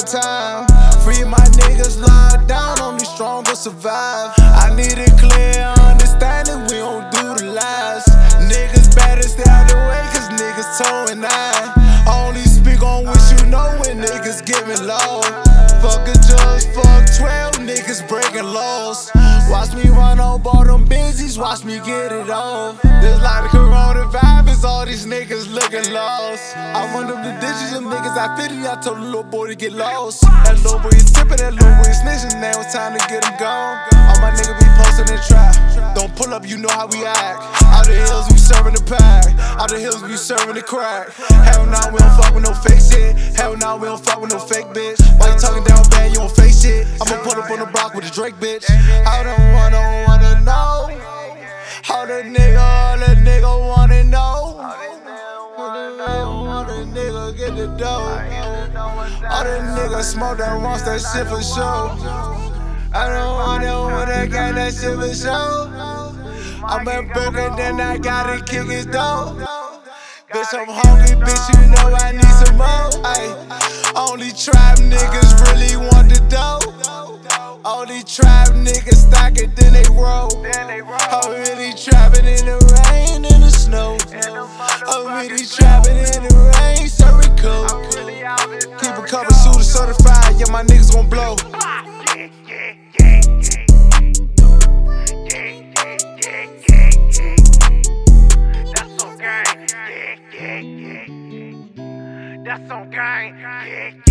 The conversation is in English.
time. Free my niggas locked down, only strong will survive. I need a clear understanding, we don't do the lies. Niggas better stay out the way, cause niggas towing nine. Only speak on what you know when niggas giving low. Fuck a judge, fuck 12 niggas breaking laws. Watch me run on bottom busies, watch me get it off. Just like the coronavirus, all these niggas looking lost. I run up the digits, them niggas I 50, I told the little boy to get lost. That little boy is tipping, that little boy is snitching, now it's time to get him gone. All my niggas be posting and try. Don't pull up, you know how we act. Out the hills, we serving the pack. Out the hills, we serving the crack. Hell nah, we don't fuck with no fake shit. Hell nah, we don't fuck with no fake bitch. Why you talking down bad, you don't fake shit. I'ma pull up on the block with a Drake bitch. I don't wanna know how the nigga wanna know. All the nigga get the dough. All the niggas smoke that wants that shit for sure. I don't wanna get that shit for sure. I'm been broken, then I gotta kick his door. Bitch, I'm hungry, bitch, you know I need some more. Ay, only tribe niggas really want the dough. Only tribe niggas stock it, then they roll. I'm really trapping in the rain and the snow. I'm really trapping in the rain, serving coke. Keep a cover shooter certified, yeah, my niggas gon' blow. That's on gang.